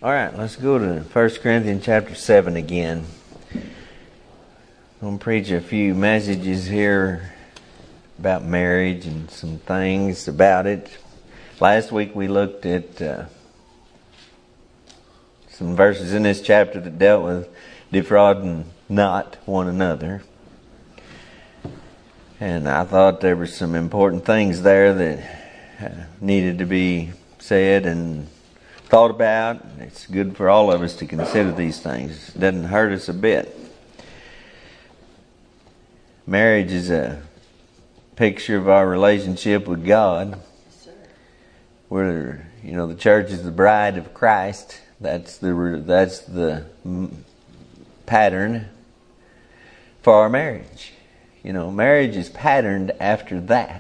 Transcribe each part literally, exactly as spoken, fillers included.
All right, let's go to First Corinthians chapter seven again. I'm going to preach a few messages here about marriage and some things about it. Last week we looked at uh, some verses in this chapter that dealt with defrauding not one another. And I thought there were some important things there that uh, needed to be said and thought about. It's good for all of us to consider these things. It doesn't hurt us a bit. Marriage is a picture of our relationship with God. Yes, sir. We're, you know, the church is the bride of Christ. That's the that's the pattern for our marriage. You know, marriage is patterned after that.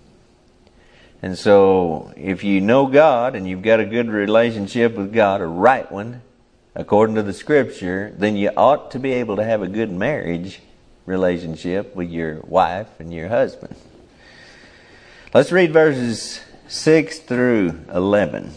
And so, if you know God and you've got a good relationship with God, a right one, according to the Scripture, then you ought to be able to have a good marriage relationship with your wife and your husband. Let's read verses six through eleven.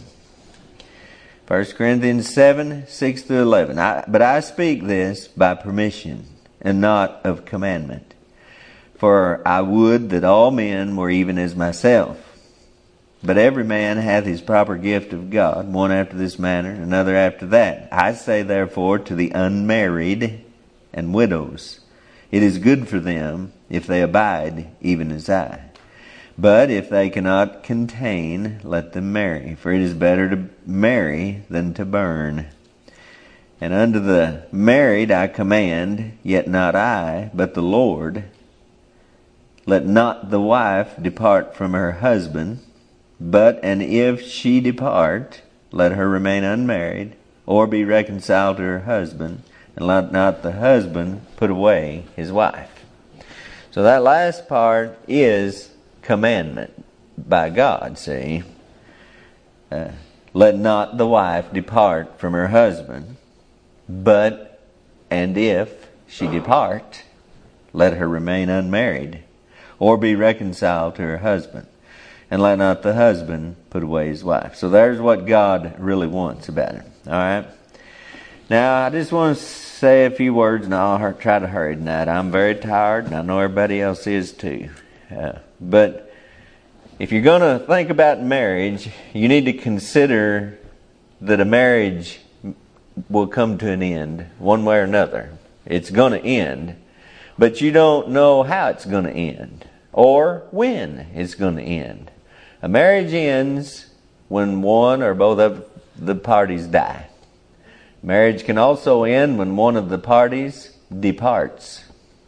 First Corinthians seven, six through eleven. I, but I speak this by permission and not of commandment. For I would that all men were even as myself. But every man hath his proper gift of God, one after this manner, another after that. I say therefore to the unmarried and widows, it is good for them if they abide even as I. But if they cannot contain, let them marry, for it is better to marry than to burn. And unto the married I command, yet not I, but the Lord, let not the wife depart from her husband, but and if she depart, let her remain unmarried, or be reconciled to her husband, and let not the husband put away his wife. So that last part is commandment by God, see. Uh, let not the wife depart from her husband, but and if she depart, let her remain unmarried, or be reconciled to her husband. And let not the husband put away his wife. So there's what God really wants about it. All right. Now, I just want to say a few words, and I'll try to hurry tonight. I'm very tired, and I know everybody else is too. Uh, but if you're going to think about marriage, you need to consider that a marriage will come to an end one way or another. It's going to end, but you don't know how it's going to end or when it's going to end. A marriage ends when one or both of the parties die. Marriage can also end when one of the parties departs.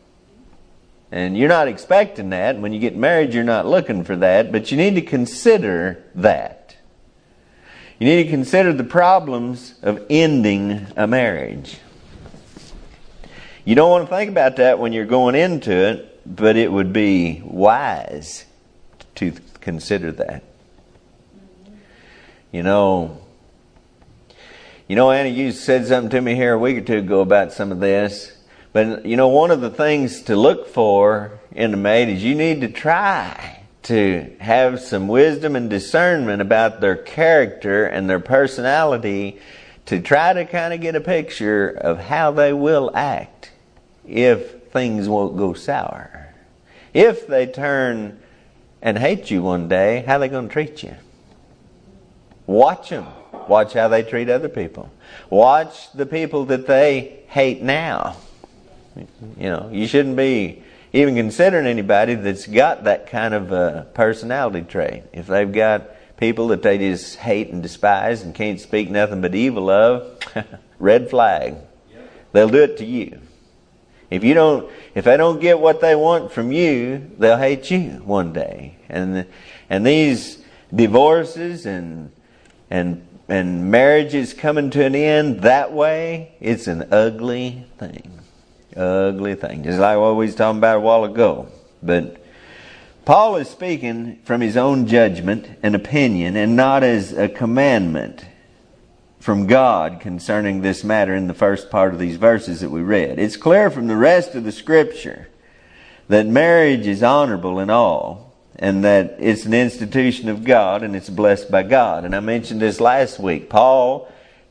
And you're not expecting that. When you get married, you're not looking for that. But you need to consider that. You need to consider the problems of ending a marriage. You don't want to think about that when you're going into it, but it would be wise to consider that. You know, you know, Annie, you said something to me here a week or two ago about some of this. But, you know, one of the things to look for in a mate is you need to try to have some wisdom and discernment about their character and their personality to try to kind of get a picture of how they will act if things won't go sour. If they turn and hate you one day, how are they going to treat you? Watch them. Watch how they treat other people. Watch the people that they hate now. You know, you shouldn't be even considering anybody that's got that kind of a personality trait. If they've got people that they just hate and despise and can't speak nothing but evil of, red flag. They'll do it to you. If you don't, if they don't get what they want from you, they'll hate you one day. And and these divorces and and and marriages coming to an end that way, it's an ugly thing. Ugly thing. Just like what we was talking about a while ago. But Paul is speaking from his own judgment and opinion, and not as a commandment from God concerning this matter in the first part of these verses that we read. It's clear from the rest of the Scripture that marriage is honorable in all, and that it's an institution of God and it's blessed by God. And I mentioned this last week. Paul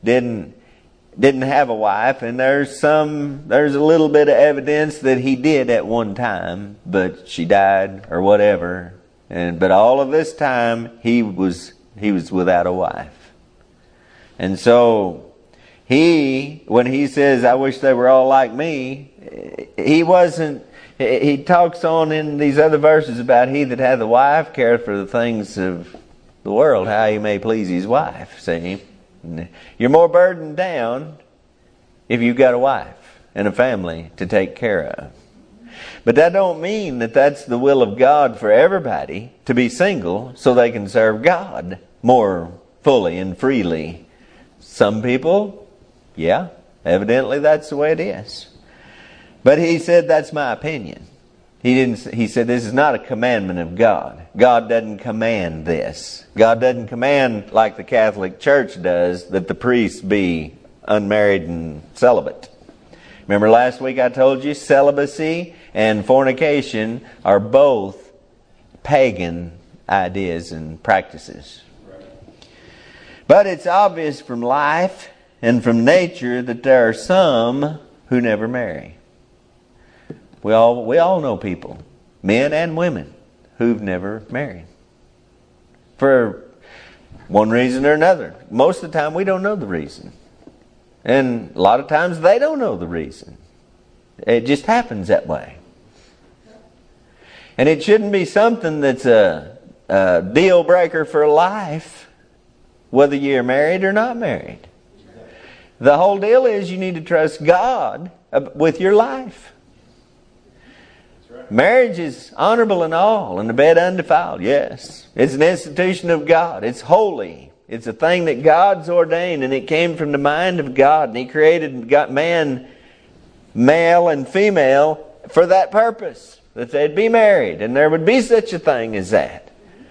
didn't didn't have a wife, and there's some there's a little bit of evidence that he did at one time, but she died or whatever. And but all of this time he was he was without a wife. And so he, when he says, I wish they were all like me, he wasn't, he talks on in these other verses about he that hath a wife careth for the things of the world, how he may please his wife. See, you're more burdened down if you've got a wife and a family to take care of. But that don't mean that that's the will of God for everybody to be single so they can serve God more fully and freely. Some people, yeah, evidently that's the way it is. But he said that's my opinion. He didn't. He said this is not a commandment of God. God doesn't command this. God doesn't command like the Catholic Church does that the priests be unmarried and celibate. Remember last week I told you celibacy and fornication are both pagan ideas and practices. But it's obvious from life and from nature that there are some who never marry. We all we all know people, men and women, who've never married. For one reason or another. Most of the time we don't know the reason. And a lot of times they don't know the reason. It just happens that way. And it shouldn't be something that's a, a deal breaker for life, whether you're married or not married. The whole deal is you need to trust God with your life. Marriage is honorable and all, and the bed undefiled, yes. It's an institution of God. It's holy. It's a thing that God's ordained, and it came from the mind of God. And He created got man, male and female, for that purpose, that they'd be married, and there would be such a thing as that.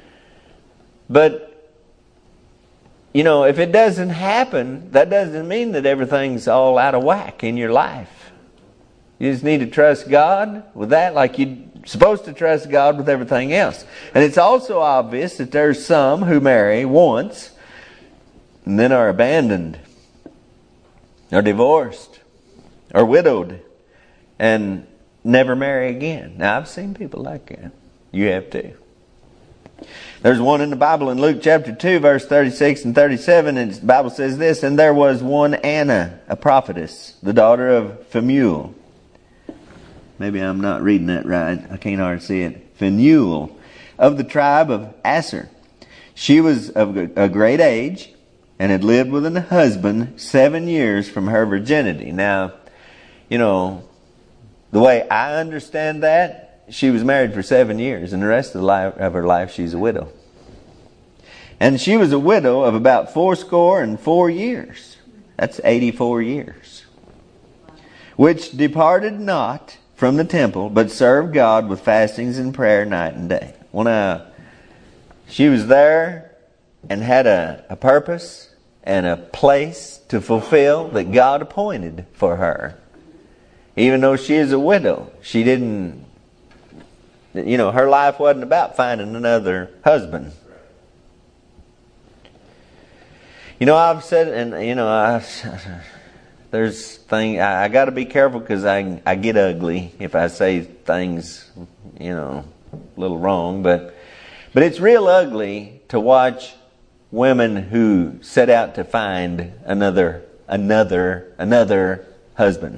But, you know, if it doesn't happen, that doesn't mean that everything's all out of whack in your life. You just need to trust God with that like you're supposed to trust God with everything else. And it's also obvious that there's some who marry once and then are abandoned, or divorced, or widowed, and never marry again. Now, I've seen people like that. You have too. There's one in the Bible in Luke chapter two, verse thirty-six and thirty-seven, and the Bible says this, and there was one Anna, a prophetess, the daughter of Phanuel. Maybe I'm not reading that right. I can't hardly see it. Phanuel, of the tribe of Aser. She was of a great age and had lived with a husband seven years from her virginity. Now, you know, the way I understand that, she was married for seven years, and the rest of, the life, of her life she's a widow. And she was a widow of about fourscore and four years. That's eighty-four years. Which departed not from the temple, but served God with fastings and prayer night and day. Well, now, she was there and had a, a purpose and a place to fulfill that God appointed for her. Even though she is a widow, she didn't, you know, her life wasn't about finding another husband. You know, I've said, and you know, I, there's thing I, I got to be careful because I I get ugly if I say things, you know, a little wrong. But but it's real ugly to watch women who set out to find another another another husband,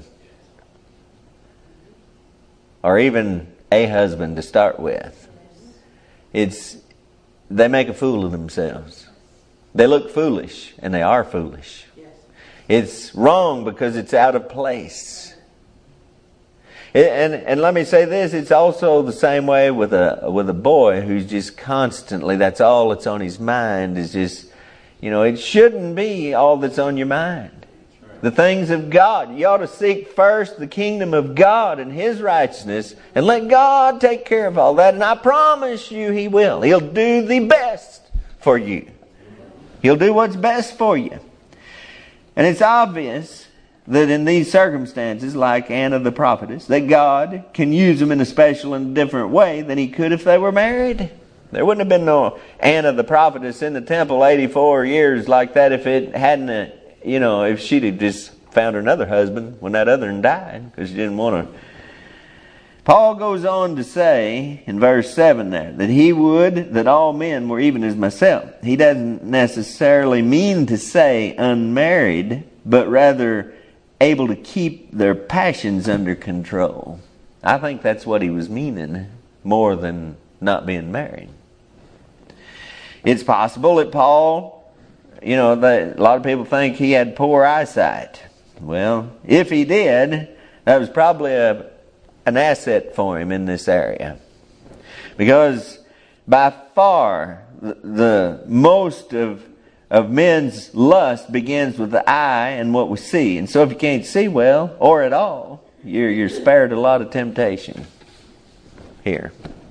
or even a husband to start with. It's they make a fool of themselves. They look foolish, and they are foolish. Yes. It's wrong because it's out of place. It, and and let me say this: it's also the same way with a with a boy who's just constantly. That's all that's on his mind is just, you know, it shouldn't be all that's on your mind. Right. The things of God. You ought to seek first the kingdom of God and His righteousness, and let God take care of all that. And I promise you, He will. He'll do the best for you. He'll do what's best for you. And it's obvious that in these circumstances, like Anna the prophetess, that God can use them in a special and different way than He could if they were married. There wouldn't have been no Anna the prophetess in the temple eighty-four years like that if it hadn't, you know, if she'd have just found another husband when that other one died, because she didn't want to. Paul goes on to say in verse seven there that he would that all men were even as myself. He doesn't necessarily mean to say unmarried, but rather able to keep their passions under control. I think that's what he was meaning more than not being married. It's possible that Paul, you know, that a lot of people think he had poor eyesight. Well, if he did, that was probably a, an asset for him in this area. Because by far, the, the most of of men's lust begins with the eye and what we see. And so if you can't see well, or at all, you're, you're spared a lot of temptation here.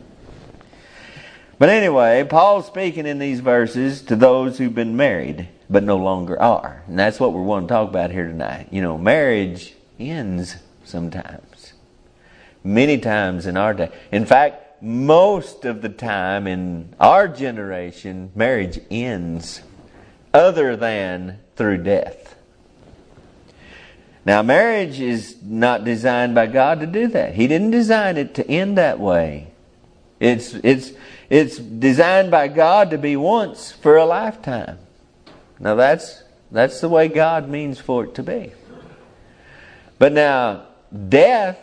But anyway, Paul's speaking in these verses to those who've been married, but no longer are. And that's what we want to talk about here tonight. You know, marriage ends sometimes. Many times in our day. In fact, most of the time in our generation, marriage ends. Other than through death. Now, marriage is not designed by God to do that. He didn't design it to end that way. It's it's it's designed by God to be once for a lifetime. Now, that's that's the way God means for it to be. But now, death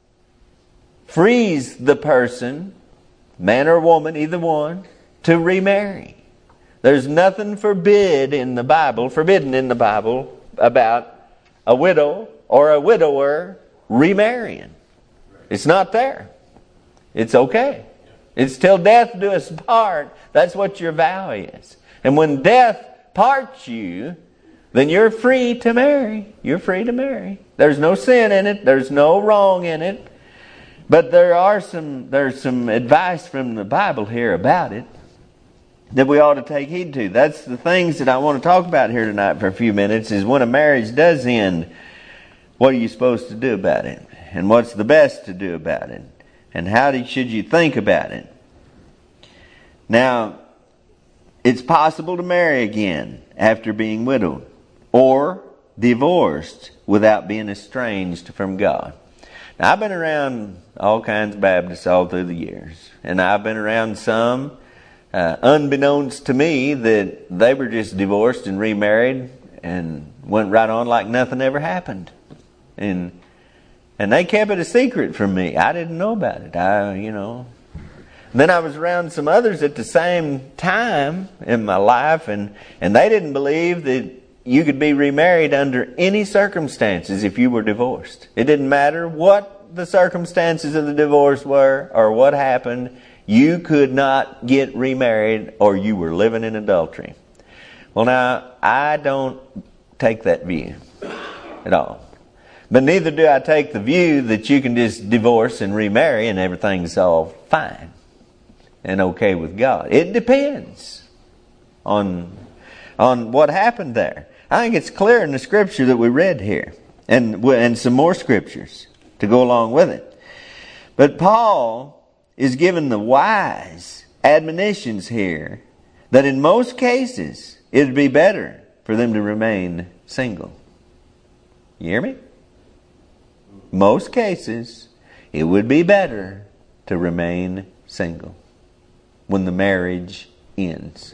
frees the person, man or woman, either one, to remarry. There's nothing forbid in the Bible, forbidden in the Bible about a widow or a widower remarrying. It's not there. It's okay. It's till death do us part. That's what your vow is. And when death parts you, then you're free to marry. You're free to marry. There's no sin in it. There's no wrong in it. But there are some there's some advice from the Bible here about it that we ought to take heed to. That's the things that I want to talk about here tonight for a few minutes, is when a marriage does end, what are you supposed to do about it? And what's the best to do about it? And how do, should you think about it? Now, it's possible to marry again after being widowed or divorced without being estranged from God. Now, I've been around all kinds of Baptists all through the years. And I've been around some Uh, unbeknownst to me that they were just divorced and remarried and went right on like nothing ever happened. And and they kept it a secret from me. I didn't know about it. I, you know. Then I was around some others at the same time in my life, and, and they didn't believe that you could be remarried under any circumstances if you were divorced. It didn't matter what the circumstances of the divorce were or what happened. You could not get remarried or you were living in adultery. Well, now, I don't take that view at all. But neither do I take the view that you can just divorce and remarry and everything's all fine and okay with God. It depends on, on what happened there. I think it's clear in the scripture that we read here, and, and some more scriptures to go along with it. But Paul is given the wise admonitions here that in most cases it would be better for them to remain single. You hear me? Most cases it would be better to remain single when the marriage ends.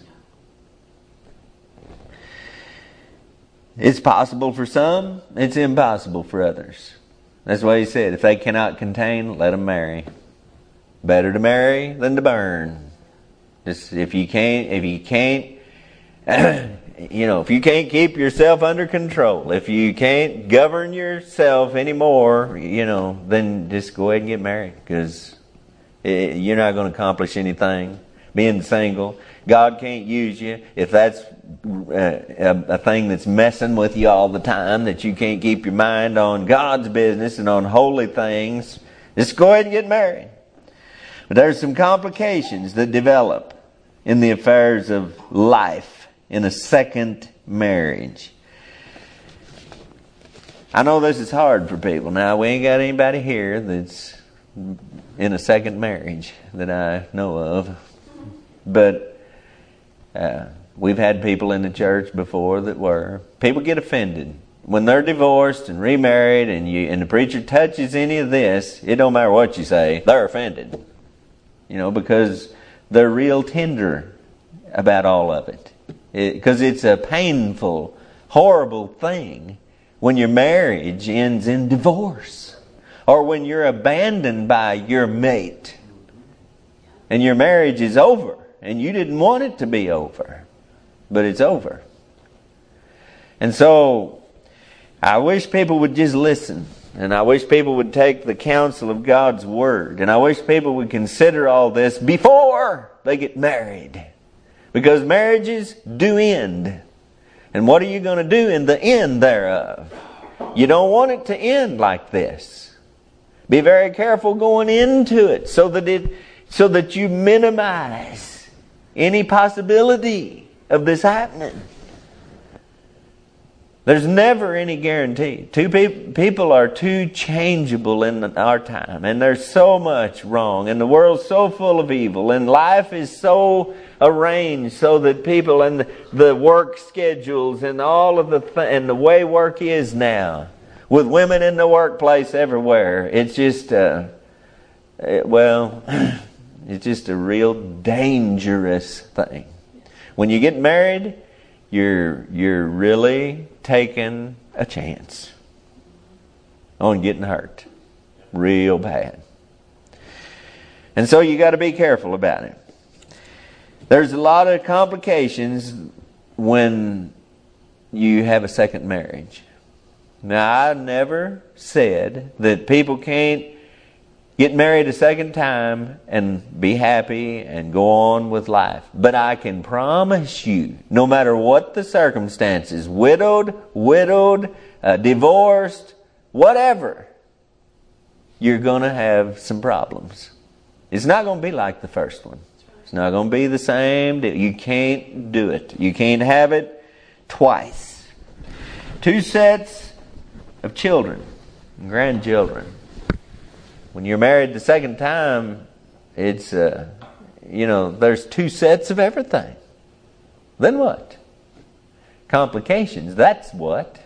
It's possible for some, it's impossible for others. That's why he said, if they cannot contain, let them marry. Better to marry than to burn. Just if you can't, if you can't, you know, if you can't keep yourself under control, if you can't govern yourself anymore, you know, then just go ahead and get married, because you're not going to accomplish anything being single. God can't use you if that's a, a thing that's messing with you all the time, that you can't keep your mind on God's business and on holy things. Just go ahead and get married. But there's some complications that develop in the affairs of life in a second marriage. I know this is hard for people. Now, we ain't got anybody here that's in a second marriage that I know of. But uh, We've had people in the church before that were. People get offended. When they're divorced and remarried and you and the preacher touches any of this, it don't matter what you say, they're offended. You know, because they're real tender about all of it. Because it, it's a painful, horrible thing when your marriage ends in divorce. Or when you're abandoned by your mate. And your marriage is over. And you didn't want it to be over. But it's over. And so, I wish people would just listen. And I wish people would take the counsel of God's Word. And I wish people would consider all this before they get married. Because marriages do end. And what are you going to do in the end thereof? You don't want it to end like this. Be very careful going into it so that it, so that you minimize any possibility of this happening. There's never any guarantee. Two pe- people are too changeable in our time. And there's so much wrong. And the world's so full of evil. And life is so arranged so that people and the, the work schedules and all of the th- and the way work is now. With women in the workplace everywhere. It's just, uh, it, well, it's just a real dangerous thing. When you get married, you're you're really taking a chance on getting hurt real bad. And so you got to be careful about it. There's a lot of complications when you have a second marriage. Now, I never said that people can't get married a second time and be happy and go on with life. But I can promise you, no matter what the circumstances, widowed, widowed, uh, divorced, whatever, you're going to have some problems. It's not going to be like the first one. It's not going to be the same. You can't do it. You can't have it twice. Two sets of children, grandchildren. When you're married the second time, it's, uh, you know, there's two sets of everything. Then what? Complications, that's what.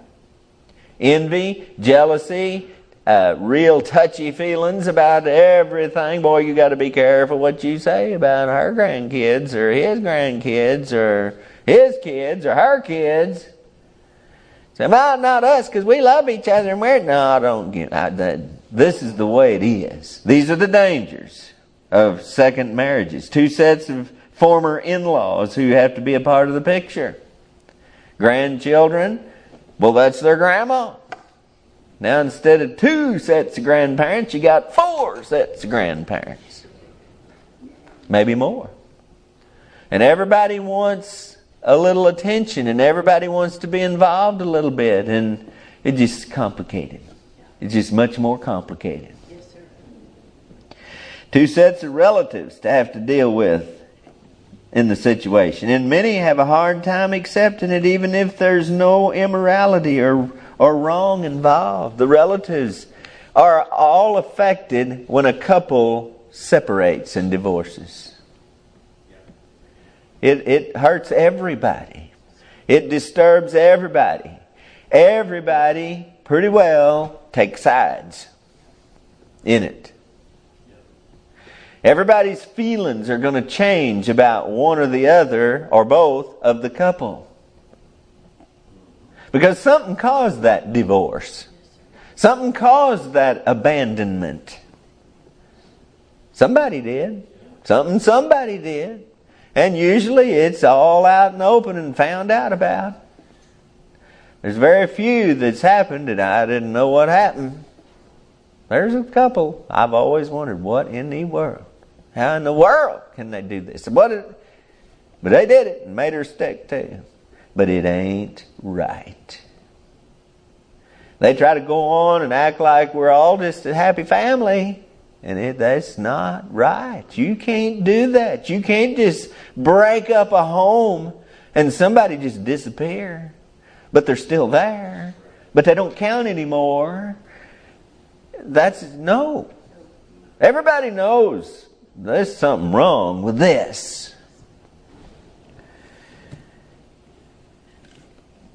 Envy, jealousy, uh, real touchy feelings about everything. Boy, you got to be careful what you say about her grandkids or his grandkids or his kids or her kids. Say, well, not us because we love each other and we're... No, I don't get I, that. This is the way it is. These are the dangers of second marriages. Two sets of former in-laws who have to be a part of the picture. Grandchildren, well, that's their grandma. Now, instead of two sets of grandparents, you got four sets of grandparents. Maybe more. And everybody wants a little attention, and everybody wants to be involved a little bit, and it's just complicated. It's just much more complicated. Yes, sir. Two sets of relatives to have to deal with in the situation. And many have a hard time accepting it even if there's no immorality or, or wrong involved. The relatives are all affected when a couple separates and divorces. It, it hurts everybody. It disturbs everybody. Everybody pretty well take sides in it. Everybody's feelings are going to change about one or the other or both of the couple. Because something caused that divorce. Something caused that abandonment. Somebody did. Something somebody did. And usually it's all out and open and found out about. There's very few that's happened and I didn't know what happened. There's a couple. I've always wondered, what in the world? How in the world can they do this? What it, but they did it and made her stick too. But it ain't right. They try to go on and act like we're all just a happy family. And it, that's not right. You can't do that. You can't just break up a home and somebody just disappear. But they're still there. But they don't count anymore. That's, no. Everybody knows there's something wrong with this.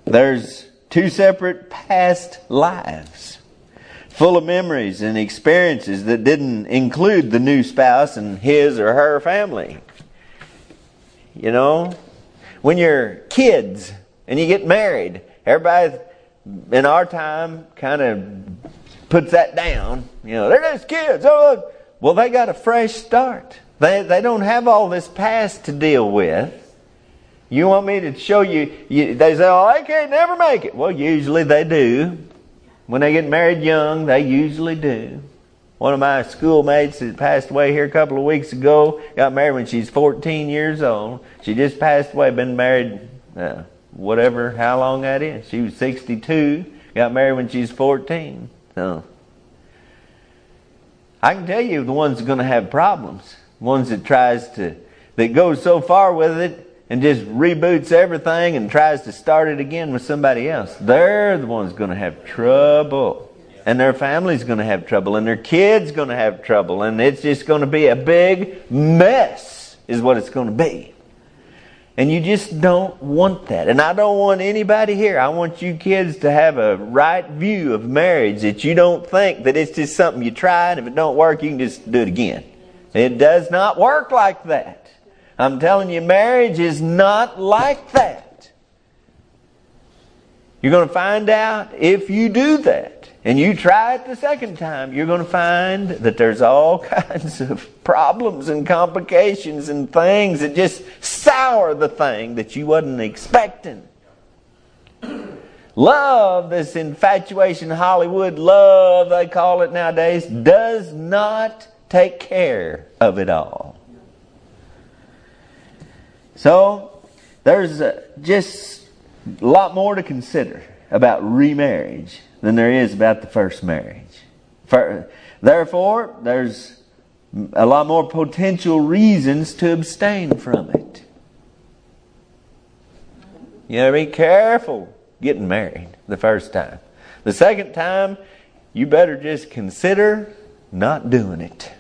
There's two separate past lives, full of memories and experiences that didn't include the new spouse and his or her family. You know, when you're kids and you get married, everybody in our time kind of puts that down. You know, they're just kids. Oh, well, they got a fresh start. They they don't have all this past to deal with. You want me to show you, you they say, oh, I can't never make it. Well, usually they do. When they get married young, they usually do. One of my schoolmates that passed away here a couple of weeks ago got married when she's fourteen years old. She just passed away, been married uh, whatever, how long that is. She was sixty-two, got married when she's fourteen. So I can tell you the ones that are going to have problems. Ones that tries to, that goes so far with it and just reboots everything and tries to start it again with somebody else. They're the ones going to have trouble. And their family's going to have trouble. And their kids going to have trouble. And it's just going to be a big mess is what it's going to be. And you just don't want that. And I don't want anybody here. I want you kids to have a right view of marriage. That you don't think that it's just something you try. And if it don't work, you can just do it again. It does not work like that. I'm telling you, marriage is not like that. You're going to find out if you do that. And you try it the second time, you're going to find that there's all kinds of problems and complications and things that just sour the thing that you wasn't expecting. Love, this infatuation, Hollywood love, they call it nowadays, does not take care of it all. So, there's uh, just a lot more to consider about remarriage than there is about the first marriage. For, therefore, there's a lot more potential reasons to abstain from it. You gotta be careful getting married the first time. The second time, you better just consider not doing it.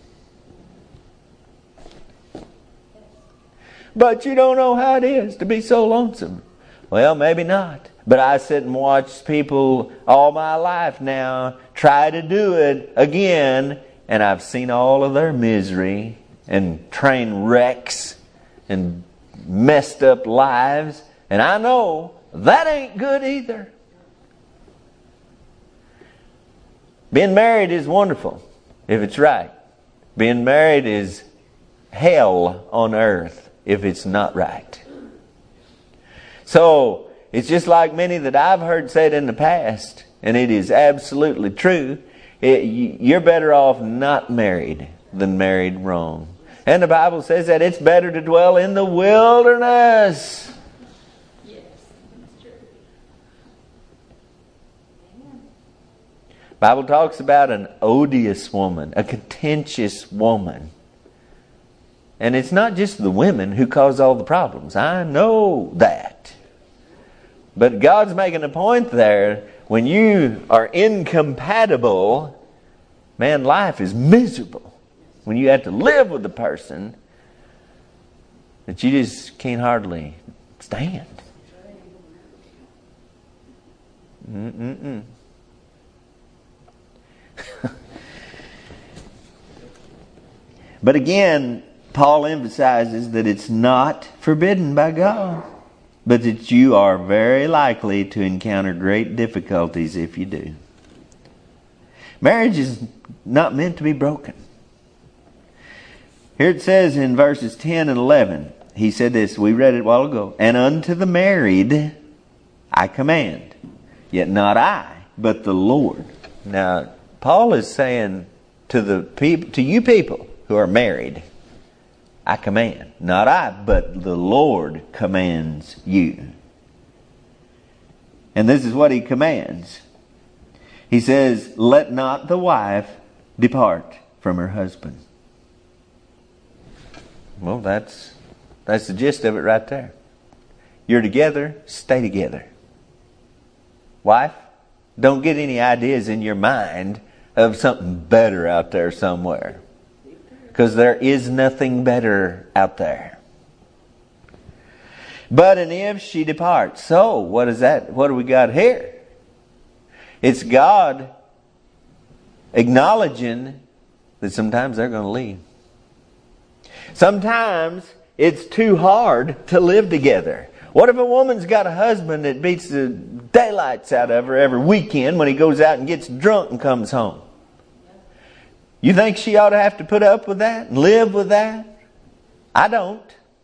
But you don't know how it is to be so lonesome. Well, maybe not. But I sit and watch people all my life now try to do it again, and I've seen all of their misery and train wrecks and messed up lives, and I know that ain't good either. Being married is wonderful if it's right. Being married is hell on earth if it's not right. So, it's just like many that I've heard said in the past, and it is absolutely true. It, you're better off not married than married wrong. And the Bible says that it's better to dwell in the wilderness. Yes, that's true. Amen. Bible talks about an odious woman, a contentious woman. And it's not just the women who cause all the problems. I know that. But God's making a point there. When you are incompatible, man, life is miserable. When you have to live with a person that you just can't hardly stand. Mm-mm-mm. But again, Paul emphasizes that it's not forbidden by God, but that you are very likely to encounter great difficulties if you do. Marriage is not meant to be broken. Here it says in verses ten and eleven, he said this, we read it a while ago, and unto the married I command, yet not I, but the Lord. Now, Paul is saying to the people, to you people who are married, I command. Not I, but the Lord commands you. And this is what He commands. He says, let not the wife depart from her husband. Well, that's that's the gist of it right there. You're together, stay together. Wife, don't get any ideas in your mind of something better out there somewhere. Because there is nothing better out there. But and if she departs. So, what is that? What do we got here? It's God acknowledging that sometimes they're going to leave. Sometimes it's too hard to live together. What if a woman's got a husband that beats the daylights out of her every weekend when he goes out and gets drunk and comes home? You think she ought to have to put up with that and live with that? I don't.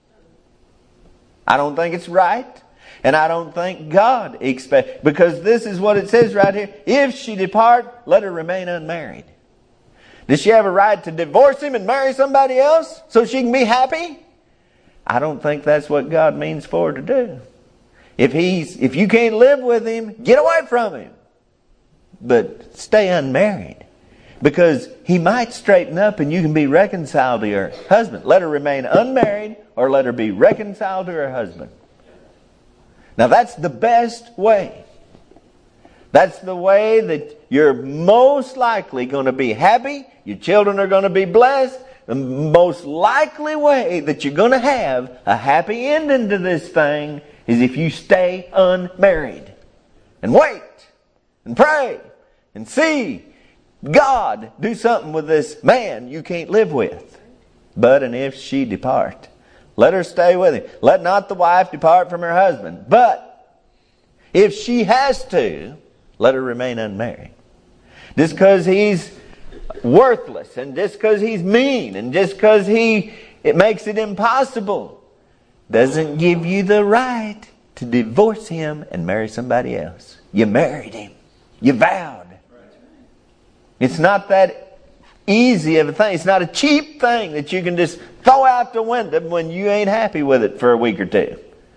I don't think it's right. And I don't think God expects, because this is what it says right here. If she depart, let her remain unmarried. Does she have a right to divorce him and marry somebody else so she can be happy? I don't think that's what God means for her to do. If he's, if you can't live with him, get away from him. But stay unmarried. Because he might straighten up and you can be reconciled to your husband. Let her remain unmarried or let her be reconciled to her husband. Now that's the best way. That's the way that you're most likely going to be happy. Your children are going to be blessed. The most likely way that you're going to have a happy ending to this thing is if you stay unmarried. And wait. And pray. And see God do something with this man you can't live with. But and if she depart, let her stay with him. Let not the wife depart from her husband. But if she has to, let her remain unmarried. Just because he's worthless, and just because he's mean, and just because he it makes it impossible, doesn't give you the right to divorce him and marry somebody else. You married him. You vowed. It's not that easy of a thing. It's not a cheap thing that you can just throw out the window when you ain't happy with it for a week or two.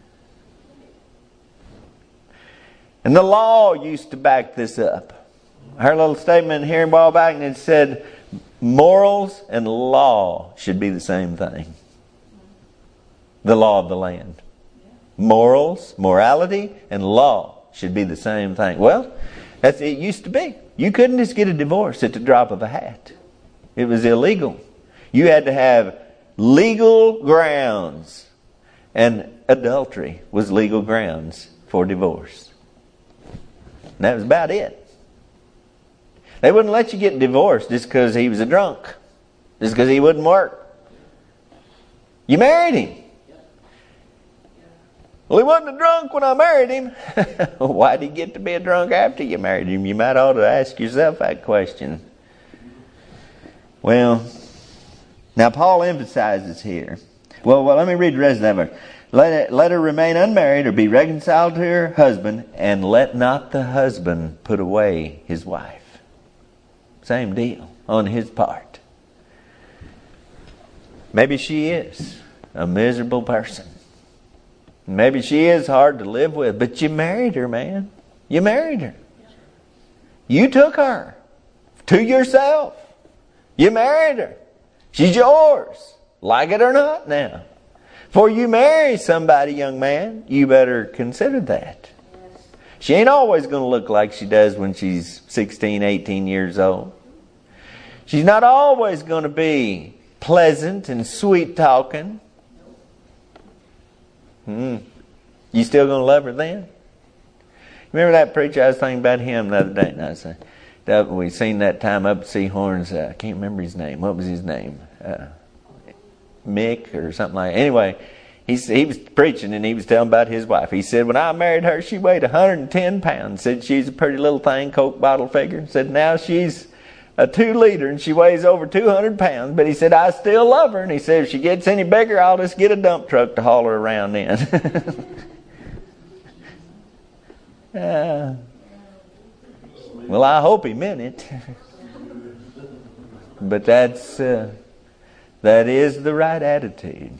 And the law used to back this up. I heard a little statement here a while back and it said morals and law should be the same thing. The law of the land. Morals, morality, and law should be the same thing. Well, that's it used to be. You couldn't just get a divorce at the drop of a hat. It was illegal. You had to have legal grounds. And adultery was legal grounds for divorce. And that was about it. They wouldn't let you get divorced just because he was a drunk. Just because he wouldn't work. You married him. Well, he wasn't a drunk when I married him. Why did he get to be a drunk after you married him? You might ought to ask yourself that question. Well, now Paul emphasizes here. Well, well let me read the rest of that verse. Let, it, let her remain unmarried or be reconciled to her husband, and let not the husband put away his wife. Same deal on his part. Maybe she is a miserable person. Maybe she is hard to live with, but you married her, man. You married her. You took her to yourself. You married her. She's yours. Like it or not now. Before you marry somebody, young man, you better consider that. She ain't always going to look like she does when she's sixteen, eighteen years old. She's not always going to be pleasant and sweet talking. Hmm. You still going to love her then? Remember that preacher? I was thinking about him the other day. And I said, that we seen that time up at Seahorns. Uh, I can't remember his name. What was his name? Uh, Mick or something like that. Anyway, he, he was preaching and he was telling about his wife. He said, when I married her, she weighed one hundred ten pounds. Said she's a pretty little thing, Coke bottle figure. Said now she's a two liter and she weighs over two hundred pounds. But he said, I still love her. And he said, if she gets any bigger, I'll just get a dump truck to haul her around in. uh, well, I hope he meant it. But that's uh, that is the right attitude.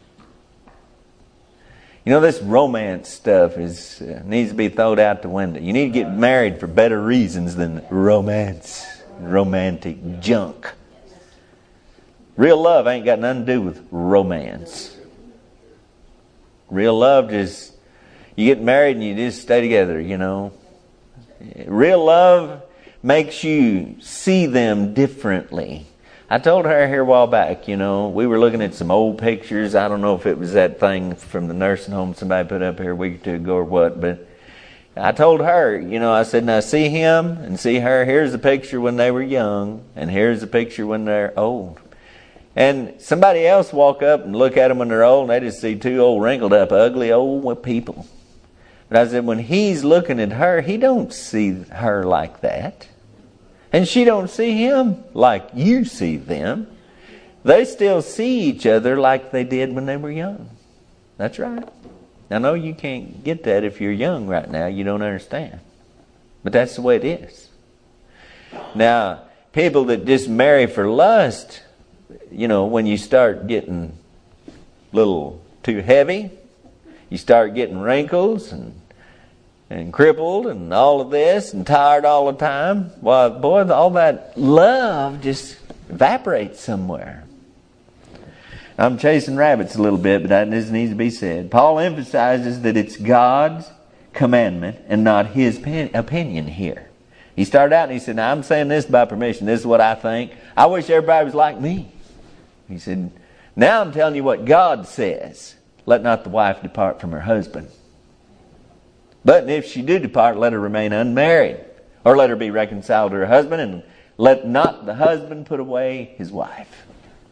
You know, this romance stuff is uh, needs to be thrown out the window. You need to get married for better reasons than romance. Romantic junk. Real love ain't got nothing to do with romance. Real love just, you get married and you just stay together, you know. Real love makes you see them differently. I told her here a while back, you know, we were looking at some old pictures. I don't know if it was that thing from the nursing home somebody put up here a week or two ago or what, but I told her, you know, I said, now see him and see her. Here's the picture when they were young, and here's the picture when they're old. And somebody else walk up and look at them when they're old, and they just see two old, wrinkled up, ugly old people. But I said, when he's looking at her, he don't see her like that. And she don't see him like you see them. They still see each other like they did when they were young. That's right. I know you can't get that if you're young right now. You don't understand. But that's the way it is. Now, people that just marry for lust, you know, when you start getting a little too heavy, you start getting wrinkles and and crippled and all of this and tired all the time, well, boy, all that love just evaporates somewhere. I'm chasing rabbits a little bit, but that just needs to be said. Paul emphasizes that it's God's commandment and not his opinion here. He started out and he said, now I'm saying this by permission. This is what I think. I wish everybody was like me. He said, now I'm telling you what God says. Let not the wife depart from her husband. But if she do depart, let her remain unmarried. Or let her be reconciled to her husband, and let not the husband put away his wife.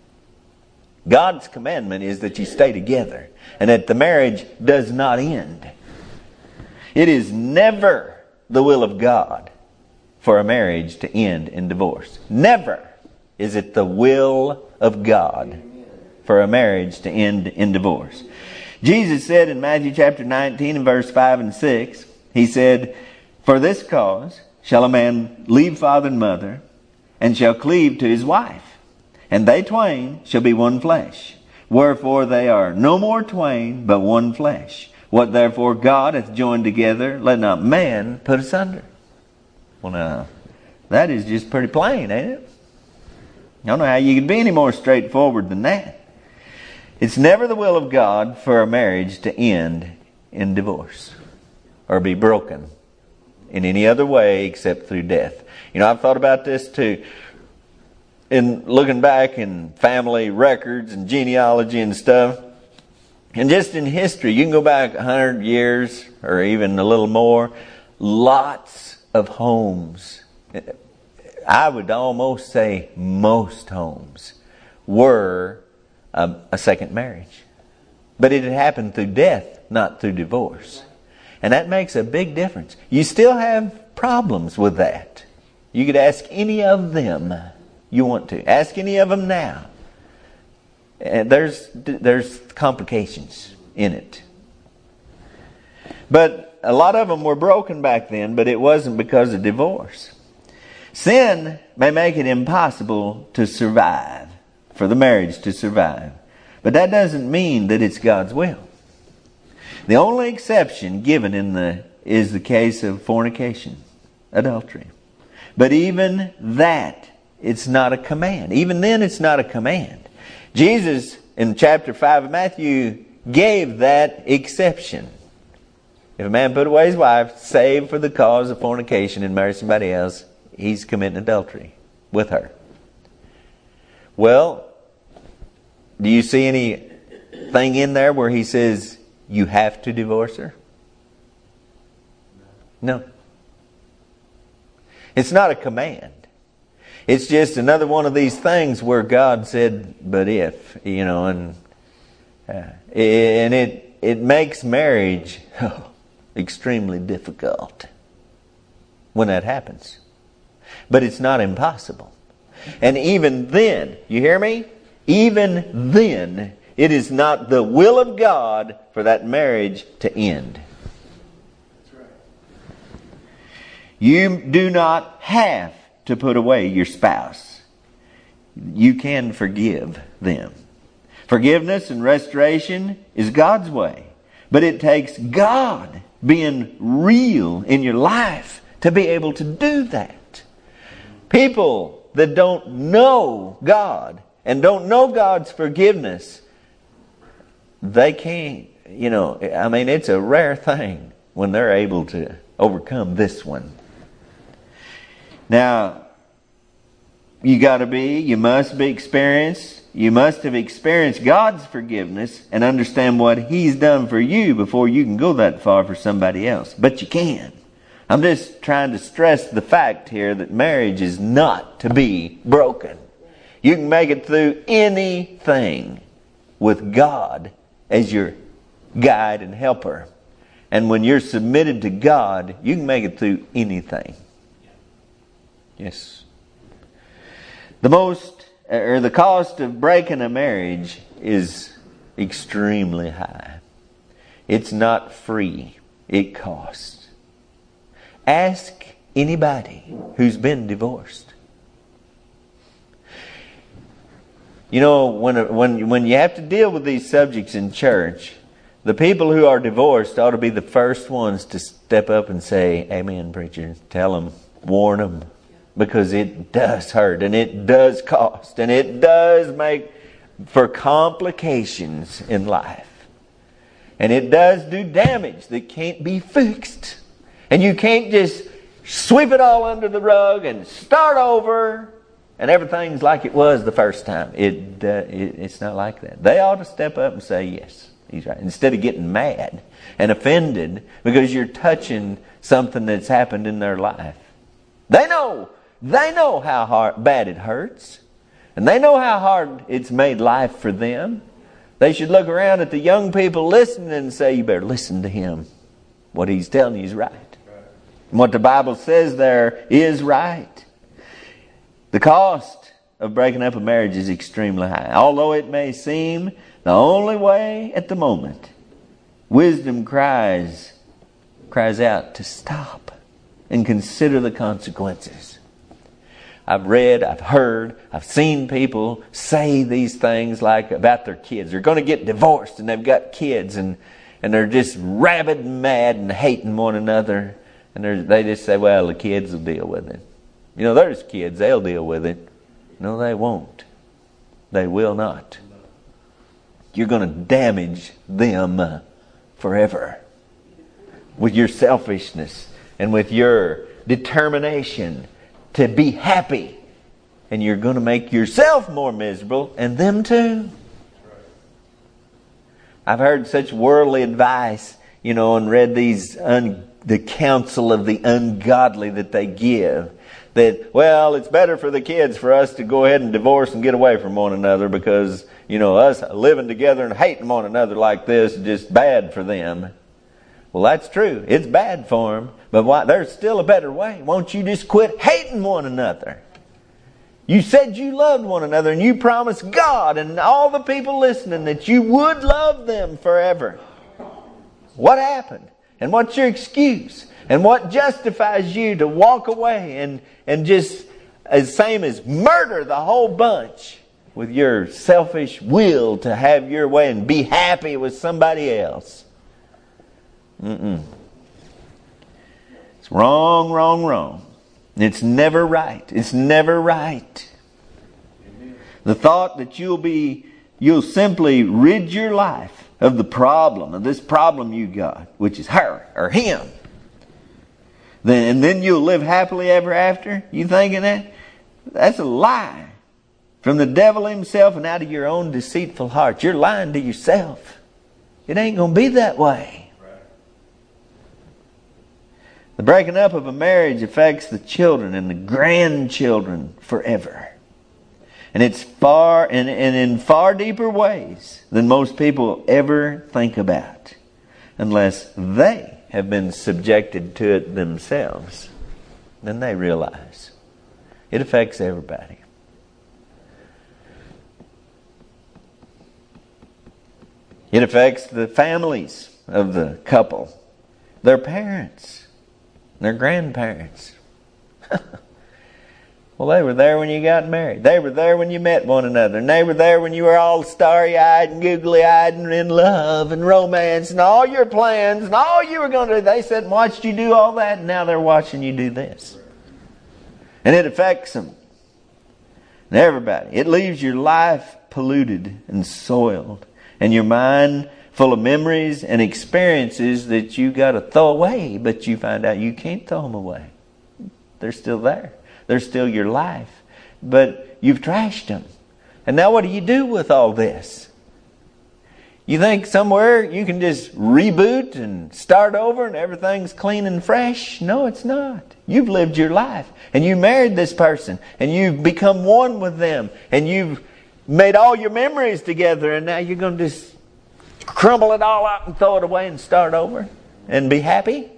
God's commandment is that you stay together, and that the marriage does not end. It is never the will of God for a marriage to end in divorce. Never is it the will of God for a marriage to end in divorce. Jesus said in Matthew chapter nineteen and verse five and six, he said, for this cause shall a man leave father and mother, and shall cleave to his wife, and they twain shall be one flesh. Wherefore they are no more twain, but one flesh. What therefore God hath joined together, let not man put asunder. Well now, that is just pretty plain, ain't it? I don't know how you could be any more straightforward than that. It's never the will of God for a marriage to end in divorce or be broken in any other way except through death. You know, I've thought about this too. In looking back in family records and genealogy and stuff, and just in history, you can go back a hundred years or even a little more. Lots of homes, I would almost say most homes, were A, a second marriage. But it had happened through death, not through divorce. And that makes a big difference. You still have problems with that. You could ask any of them you want to. Ask any of them now. And there's there's complications in it. But a lot of them were broken back then, but it wasn't because of divorce. Sin may make it impossible to survive, for the marriage to survive. But that doesn't mean that it's God's will. The only exception given in the is the case of fornication, adultery. But even that, it's not a command. Even then, it's not a command. Jesus, in chapter five of Matthew, gave that exception. If a man put away his wife, save for the cause of fornication, and marry somebody else, he's committing adultery with her. Well, do you see anything in there where he says you have to divorce her? No. It's not a command. It's just another one of these things where God said, but if, you know, and uh, and it it makes marriage oh, extremely difficult when that happens. But it's not impossible. And even then, you hear me? Even then, it is not the will of God for that marriage to end. That's right. You do not have to put away your spouse. You can forgive them. Forgiveness and restoration is God's way. But it takes God being real in your life to be able to do that. People that don't know God and don't know God's forgiveness, they can't, you know, I mean, it's a rare thing when they're able to overcome this one. Now, you got to be, you must be experienced, you must have experienced God's forgiveness and understand what He's done for you before you can go that far for somebody else. But you can. I'm just trying to stress the fact here that marriage is not to be broken. You can make it through anything with God as your guide and helper. And when you're submitted to God, you can make it through anything. Yes. The most, or the cost of breaking a marriage is extremely high. It's not free. It costs. Ask anybody who's been divorced. You know, when when when you have to deal with these subjects in church, the people who are divorced ought to be the first ones to step up and say, "Amen, preacher." Tell them, warn them, because it does hurt and it does cost and it does make for complications in life, and it does do damage that can't be fixed. And you can't just sweep it all under the rug and start over and everything's like it was the first time. It, uh, it It's not like that. They ought to step up and say, yes, he's right. Instead of getting mad and offended because you're touching something that's happened in their life. They know. They know how hard, bad it hurts. And they know how hard it's made life for them. They should look around at the young people listening and say, you better listen to him. What he's telling you is right. What the Bible says there is right. The cost of breaking up a marriage is extremely high. Although it may seem the only way at the moment, wisdom cries, cries out to stop and consider the consequences. I've read, I've heard, I've seen people say these things like about their kids. They're going to get divorced and they've got kids and, and they're just rabid and mad and hating one another. And they just say, well, the kids will deal with it. You know, there's kids, they'll deal with it. No, they won't. They will not. You're going to damage them forever with your selfishness and with your determination to be happy. And you're going to make yourself more miserable and them too. I've heard such worldly advice, you know, and read these un- the counsel of the ungodly that they give. That, well, it's better for the kids for us to go ahead and divorce and get away from one another because, you know, us living together and hating one another like this is just bad for them. Well, that's true. It's bad for them. But why, there's still a better way. Won't you just quit hating one another? You said you loved one another and you promised God and all the people listening that you would love them forever. What happened? And what's your excuse? And what justifies you to walk away and, and just as same as murder the whole bunch with your selfish will to have your way and be happy with somebody else? Mm-mm. It's wrong, wrong, wrong. It's never right. It's never right. Amen. The thought that you'll be, you'll simply rid your life of the problem, of this problem you got, which is her or him. Then, and then you'll live happily ever after? You thinking that? That's a lie from the devil himself and out of your own deceitful heart. You're lying to yourself. It ain't going to be that way. Right. The breaking up of a marriage affects the children and the grandchildren forever. And it's far and, and in far deeper ways than most people ever think about, unless they have been subjected to it themselves. Then they realize it affects everybody. It affects the families of the couple, their parents, their grandparents. Well, they were there when you got married. They were there when you met one another. And they were there when you were all starry-eyed and googly-eyed and in love and romance and all your plans and all you were going to do. They sat and watched you do all that, and now they're watching you do this. And it affects them. And everybody. It leaves your life polluted and soiled. And your mind full of memories and experiences that you got to throw away. But you find out you can't throw them away. They're still there. They're still your life. but you've trashed them. And now what do you do with all this? You think somewhere you can just reboot and start over and everything's clean and fresh? No, it's not. You've lived your life and you married this person and you've become one with them and you've made all your memories together, and now you're going to just crumble it all out and throw it away and start over and be happy?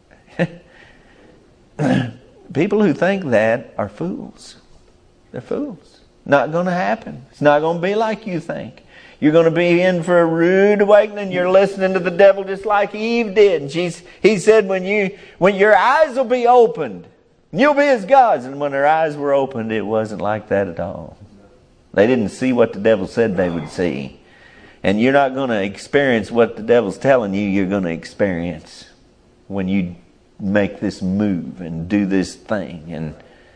People who think that are fools. They're fools. Not going to happen. It's not going to be like you think. You're going to be in for a rude awakening. You're listening to the devil just like Eve did. And she's, he said, when you, when your eyes will be opened, you'll be as gods. And when their eyes were opened, it wasn't like that at all. They didn't see what the devil said they would see. And you're not going to experience what the devil's telling you you're going to experience when you make this move and do this thing. And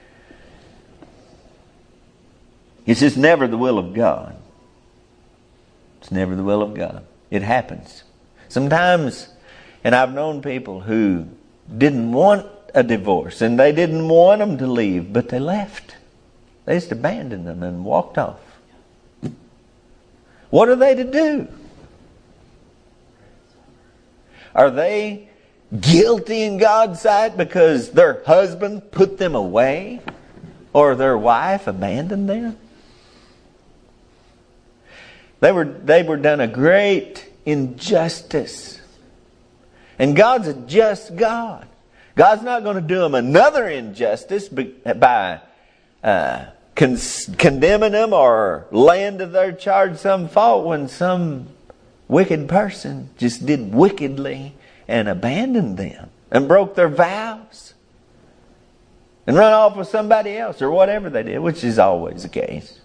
it's just never the will of God. It's never the will of God. It happens. Sometimes, and I've known people who didn't want a divorce and they didn't want them to leave, but they left. They just abandoned them and walked off. What are they to do? Are they guilty in God's sight because their husband put them away or their wife abandoned them? They were, they were done a great injustice. And God's a just God. God's not going to do them another injustice by uh, con- condemning them or laying to their charge some fault when some wicked person just did wickedly and abandoned them and broke their vows and run off with somebody else or whatever they did, which is always the case.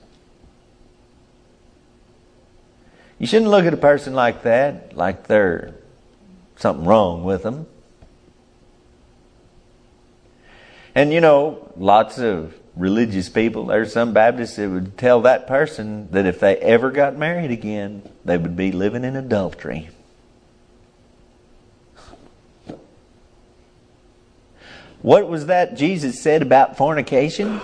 You shouldn't look at a person like that like there's something wrong with them. And you know, lots of religious people, there's some Baptists that would tell that person that if they ever got married again, they would be living in adultery. What was that Jesus said about fornication?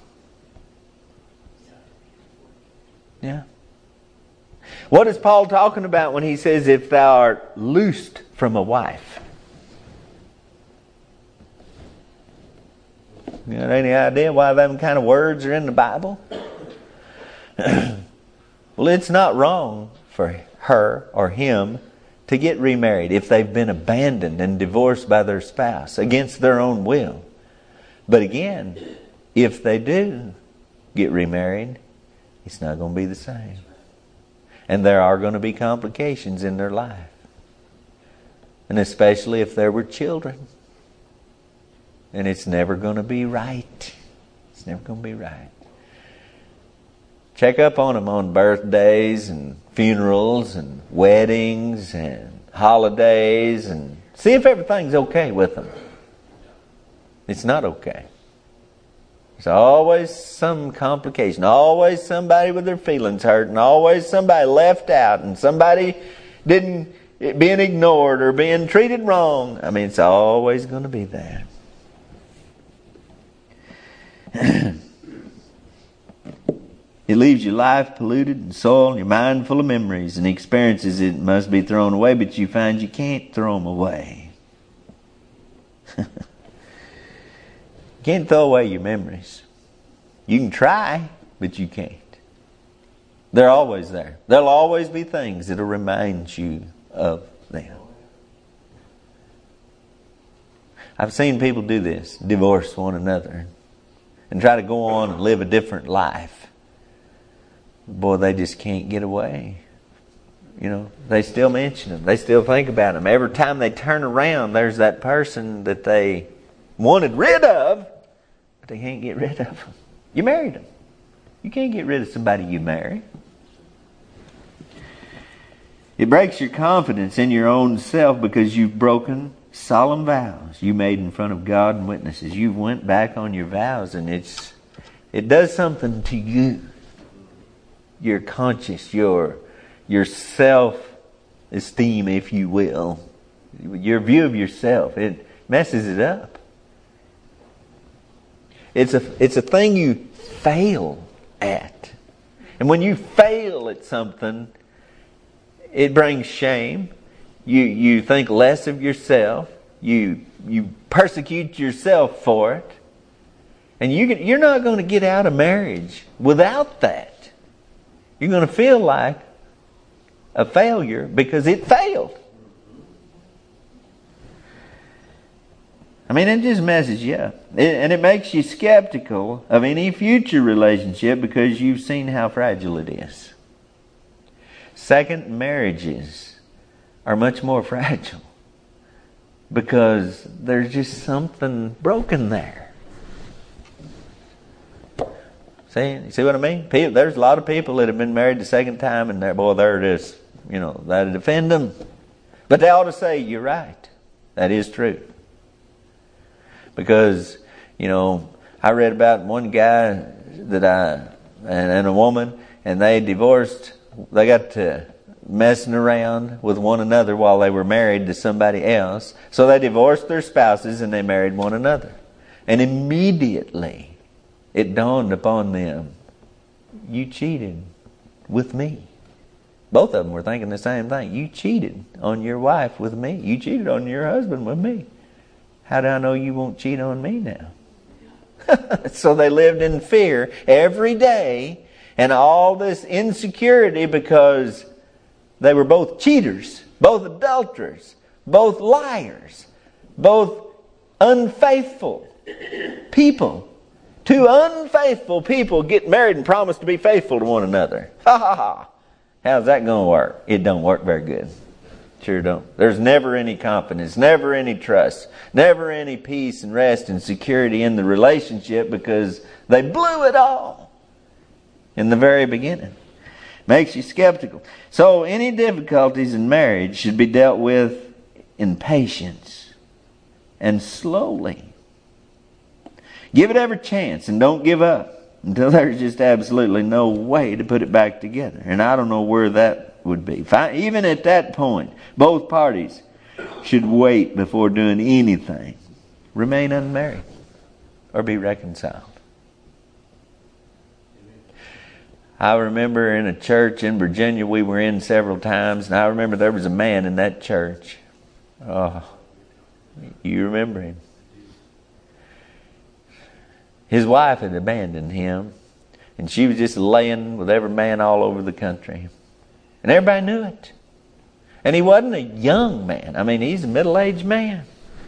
Yeah. What is Paul talking about when he says, if thou art loosed from a wife? You got any idea why them kind of words are in the Bible? Well, it's not wrong for her or him to get remarried if they've been abandoned and divorced by their spouse against their own will. But again, if they do get remarried, it's not going to be the same. And there are going to be complications in their life. And especially if there were children. And it's never going to be right. It's never going to be right. Check up on them on birthdays and funerals and weddings and holidays and see if everything's okay with them. It's not okay. There's always some complication. Always somebody with their feelings hurt. And always somebody left out. And somebody didn't being ignored or being treated wrong. I mean, it's always going to be that. It leaves your life polluted and soiled, your mind full of memories and experiences that must be thrown away, but you find you can't throw them away. Can't throw away your memories. You can try, but you can't. They're always there. There'll always be things that'll remind you of them. I've seen people do this, divorce one another, and try to go on and live a different life. Boy, they just can't get away. You know, they still mention them. They still think about them. Every time they turn around, there's that person that they wanted rid of, but they can't get rid of them. You married them. You can't get rid of somebody you marry. It breaks your confidence in your own self because you've broken solemn vows you made in front of God and witnesses. You went back on your vows, and it's it does something to you. Your conscience, your your self-esteem, if you will, your view of yourself, it messes it up. It's a, it's a thing you fail at. And when you fail at something, it brings shame. You, you think less of yourself. You, you persecute yourself for it. And you, you're not going to get out of marriage without that. You're going to feel like a failure because it failed. I mean, it just messes you up. It, and it makes you skeptical of any future relationship because you've seen how fragile it is. Second marriages are much more fragile because there's just something broken there. See, see what I mean? People, there's a lot of people that have been married the second time and they're, boy, there it is. You know, that'll defend them. But they ought to say, you're right. That is true. Because, you know, I read about one guy that I, and, and a woman, and they divorced. They got to messing around with one another while they were married to somebody else. So they divorced their spouses and they married one another. And immediately it dawned upon them, you cheated with me. Both of them were thinking the same thing. You cheated on your wife with me. You cheated on your husband with me. How do I know you won't cheat on me now? So they lived in fear every day and all this insecurity because they were both cheaters, both adulterers, both liars, both unfaithful people. Two unfaithful people get married and promise to be faithful to one another. Ha ha ha. How's that going to work? It don't work very good. Sure don't. There's never any confidence, never any trust, never any peace and rest and security in the relationship because they blew it all in the very beginning. Makes you skeptical. So any difficulties in marriage should be dealt with in patience and slowly. Give it every chance and don't give up until there's just absolutely no way to put it back together. And I don't know where that would be. Even at that point, both parties should wait before doing anything. Remain unmarried or be reconciled. I remember in a church in Virginia we were in several times, and I remember there was a man in that church. Oh, you remember him. His wife had abandoned him, and she was just laying with every man all over the country. And everybody knew it. And he wasn't a young man. I mean, he's a middle-aged man.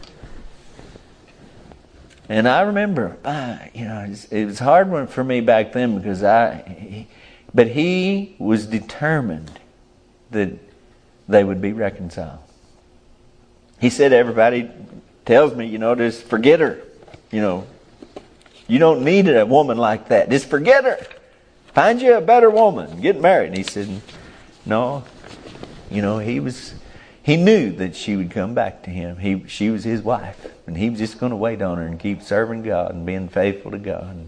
And I remember, uh, you know, it was, it was a hard one for me back then because I, he, but he was determined that they would be reconciled. He said, everybody tells me, you know, just forget her. You know, you don't need a woman like that. Just forget her. Find you a better woman. Get married. And he said, no, you know, he was, he knew that she would come back to him. He, she was his wife. And he was just going to wait on her and keep serving God and being faithful to God.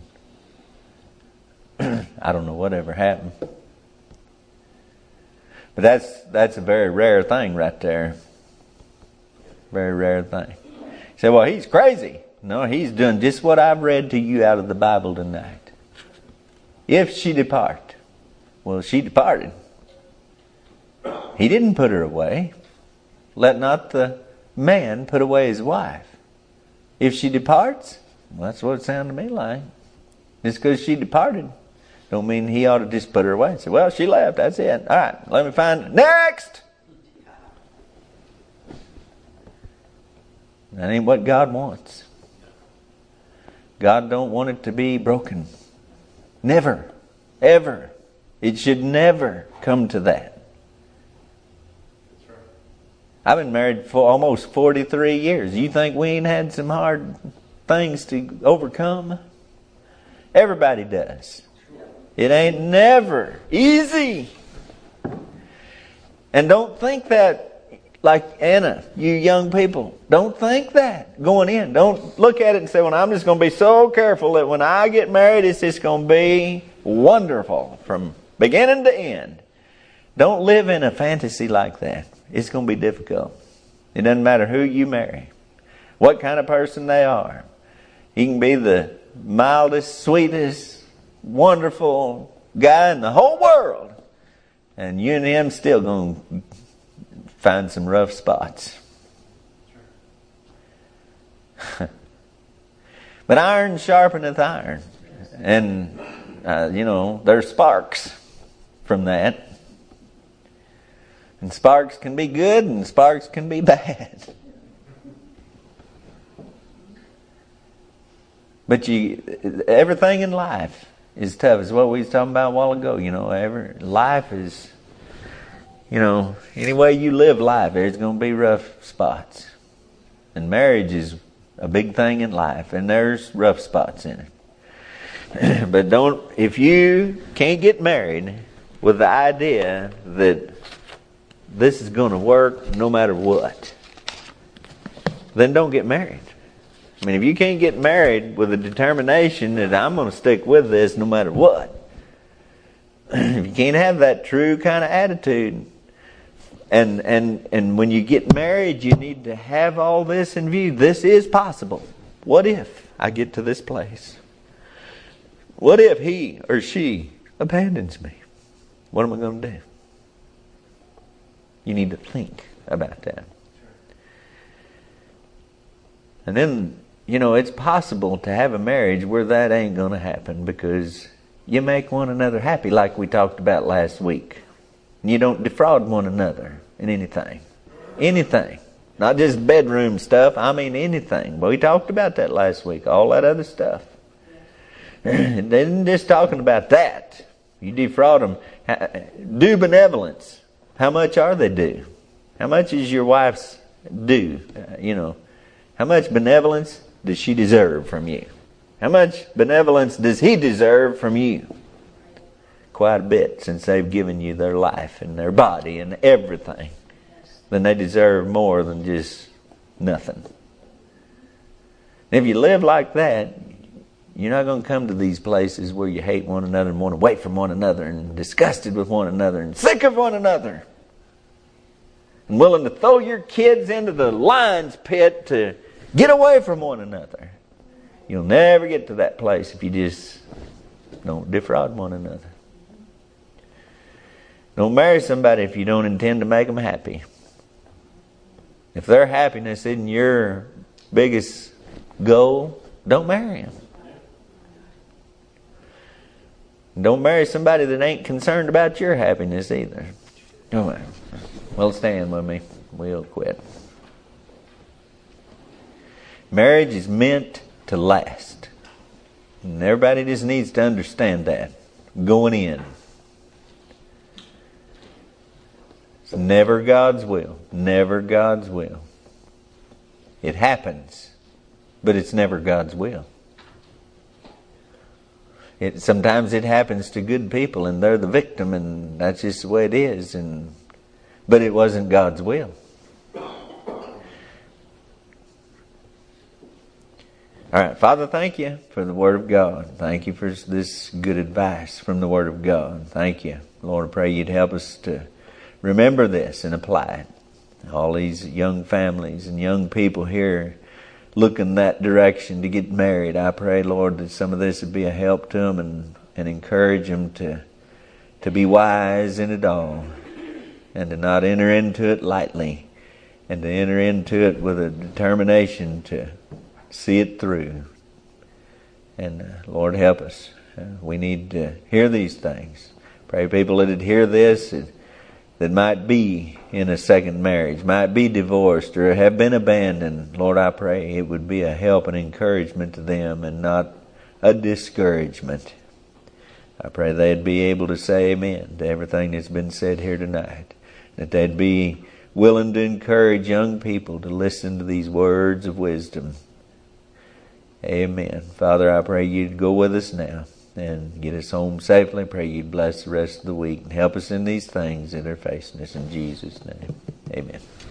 And I don't know whatever happened. But that's, that's a very rare thing right there. Very rare thing. You say, well, he's crazy. No, he's doing just what I've read to you out of the Bible tonight. If she depart. Well, she departed. He didn't put her away. Let not the man put away his wife. If she departs, well, that's what it sounded to me like. Just because she departed don't mean he ought to just put her away. Say, well, she left. That's it. All right, let me find next. That ain't what God wants. God don't want it to be broken. Never. Ever. It should never come to that. I've been married for almost forty-three years. You think we ain't had some hard things to overcome? Everybody does. It ain't never easy. And don't think that like Anna, you young people. Don't think that going in. Don't look at it and say, well, I'm just going to be so careful that when I get married, it's just going to be wonderful from beginning to end. Don't live in a fantasy like that. It's going to be difficult. It doesn't matter who you marry, what kind of person they are. He can be the mildest, sweetest, wonderful guy in the whole world. And you and him still going to find some rough spots. But iron sharpeneth iron. And, uh, you know, there's sparks from that. And sparks can be good and sparks can be bad. But you, everything in life is tough. It's what we was talking about a while ago. You know, every life is, you know, any way you live life, there's going to be rough spots. And marriage is a big thing in life, and there's rough spots in it. But don't, if you can't get married with the idea that this is going to work no matter what, then don't get married. I mean, if you can't get married with a determination that I'm going to stick with this no matter what, if you can't have that true kind of attitude, and and and when you get married, you need to have all this in view. This is possible. What if I get to this place? What if he or she abandons me? What am I going to do? You need to think about that. And then, you know, it's possible to have a marriage where that ain't going to happen, because you make one another happy, like we talked about last week. You don't defraud one another in anything. Anything. Not just bedroom stuff. I mean anything. But we talked about that last week. All that other stuff. They didn't just talking about that. You defraud them. Do benevolence. How much are they due? How much is your wife's due? Uh, you know, how much benevolence does she deserve from you? How much benevolence does he deserve from you? Quite a bit, since they've given you their life and their body and everything. Then they deserve more than just nothing. And if you live like that, you're not going to come to these places where you hate one another and want to wait from one another and disgusted with one another and sick of one another. And willing to throw your kids into the lion's pit to get away from one another. You'll never get to that place if you just don't defraud one another. Don't marry somebody if you don't intend to make them happy. If their happiness isn't your biggest goal, don't marry them. Don't marry somebody that ain't concerned about your happiness either. Don't marry. Well, stand with me. We'll quit. Marriage is meant to last. And everybody just needs to understand that going in. It's never God's will. Never God's will. It happens, but it's never God's will. It, sometimes it happens to good people and they're the victim, and that's just the way it is. And but it wasn't God's will. All right, Father, thank you for the Word of God. Thank you for this good advice from the Word of God. Thank you. Lord, I pray you'd help us to remember this and apply it. All these young families and young people here looking that direction to get married, I pray, Lord, that some of this would be a help to them and, and encourage them to, to be wise in it all and to not enter into it lightly and to enter into it with a determination to see it through. And uh, Lord, help us. Uh, we need to hear these things. Pray people that would hear this that, that might be in a second marriage, might be divorced or have been abandoned. Lord, I pray it would be a help and encouragement to them and not a discouragement. I pray they'd be able to say amen to everything that's been said here tonight. That they'd be willing to encourage young people to listen to these words of wisdom. Amen. Father, I pray you'd go with us now and get us home safely. Pray you'd bless the rest of the week and help us in these things that are facing us in Jesus' name. Amen.